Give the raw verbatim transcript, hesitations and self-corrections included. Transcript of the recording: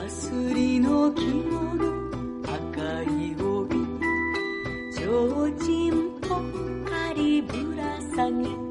すりの着物赤い帯提灯ぽっかりぶら下げ